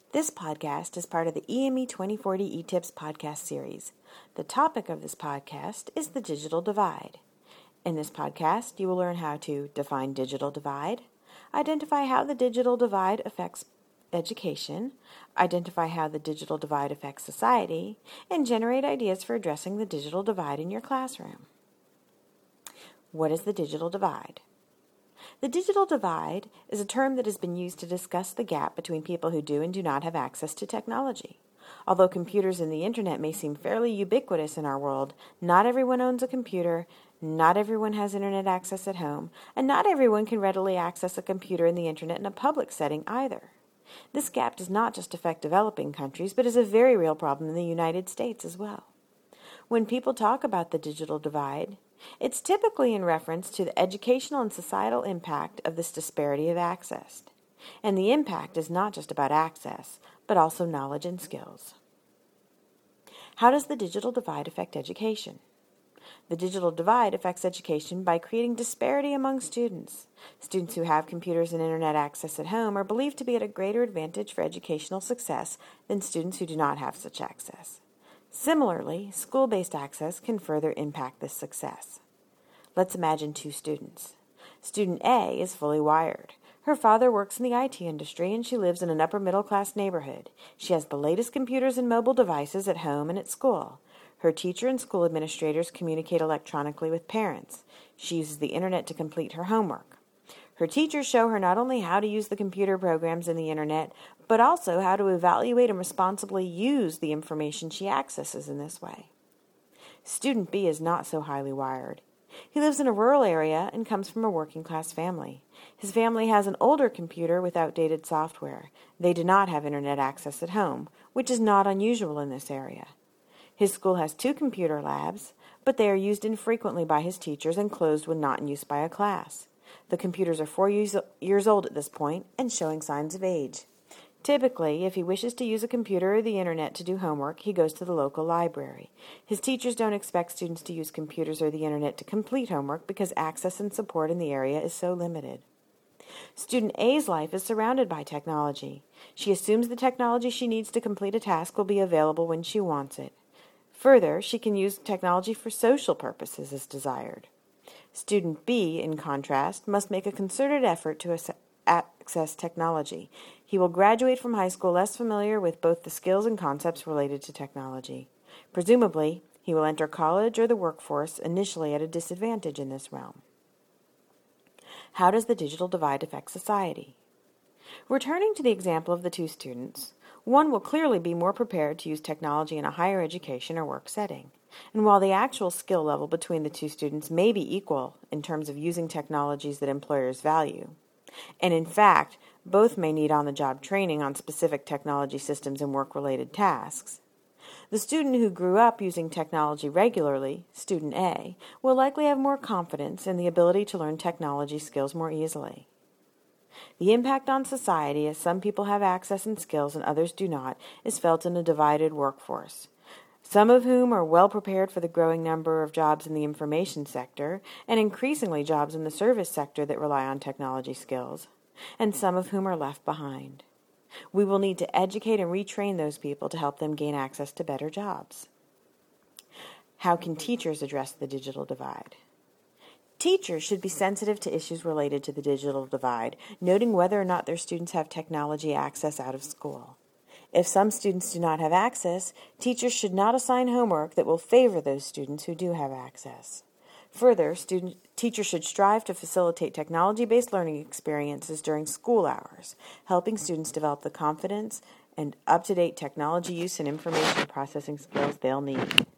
This podcast is part of the EME 2040 eTips podcast series. The topic of this podcast is the digital divide. In this podcast, you will learn how to define digital divide, identify how the digital divide affects education, identify how the digital divide affects society, and generate ideas for addressing the digital divide in your classroom. What is the digital divide? The digital divide is a term that has been used to discuss the gap between people who do and do not have access to technology. Although computers and the internet may seem fairly ubiquitous in our world, not everyone owns a computer, not everyone has internet access at home, and not everyone can readily access a computer and the internet in a public setting either. This gap does not just affect developing countries, but is a very real problem in the United States as well. When people talk about the digital divide, it's typically in reference to the educational and societal impact of this disparity of access. And the impact is not just about access, but also knowledge and skills. How does the digital divide affect education? The digital divide affects education by creating disparity among students. Students who have computers and internet access at home are believed to be at a greater advantage for educational success than students who do not have such access. Similarly, school-based access can further impact this success. Let's imagine two students. Student A is fully wired. Her father works in the IT industry and she lives in an upper-middle-class neighborhood. She has the latest computers and mobile devices at home and at school. Her teacher and school administrators communicate electronically with parents. She uses the internet to complete her homework. Her teachers show her not only how to use the computer programs and the internet, but also how to evaluate and responsibly use the information she accesses in this way. Student B is not so highly wired. He lives in a rural area and comes from a working-class family. His family has an older computer with outdated software. They do not have internet access at home, which is not unusual in this area. His school has 2 computer labs, but they are used infrequently by his teachers and closed when not in use by a class. The computers are 4 years old at this point and showing signs of age. Typically, if he wishes to use a computer or the internet to do homework, he goes to the local library. His teachers don't expect students to use computers or the internet to complete homework because access and support in the area is so limited. Student A's life is surrounded by technology. She assumes the technology she needs to complete a task will be available when she wants it. Further, she can use technology for social purposes as desired. Student B, in contrast, must make a concerted effort to access technology. He will graduate from high school less familiar with both the skills and concepts related to technology. Presumably, he will enter college or the workforce initially at a disadvantage in this realm. How does the digital divide affect society? Returning to the example of the 2 students, one will clearly be more prepared to use technology in a higher education or work setting. And while the actual skill level between the 2 students may be equal in terms of using technologies that employers value, and in fact, both may need on-the-job training on specific technology systems and work-related tasks, the student who grew up using technology regularly, student A, will likely have more confidence in the ability to learn technology skills more easily. The impact on society, as some people have access and skills and others do not, is felt in a divided workforce, some of whom are well prepared for the growing number of jobs in the information sector and increasingly jobs in the service sector that rely on technology skills, and some of whom are left behind. We will need to educate and retrain those people to help them gain access to better jobs. How can teachers address the digital divide? Teachers should be sensitive to issues related to the digital divide, noting whether or not their students have technology access out of school. If some students do not have access, teachers should not assign homework that will favor those students who do have access. Further, teachers should strive to facilitate technology-based learning experiences during school hours, helping students develop the confidence and up-to-date technology use and information processing skills they'll need.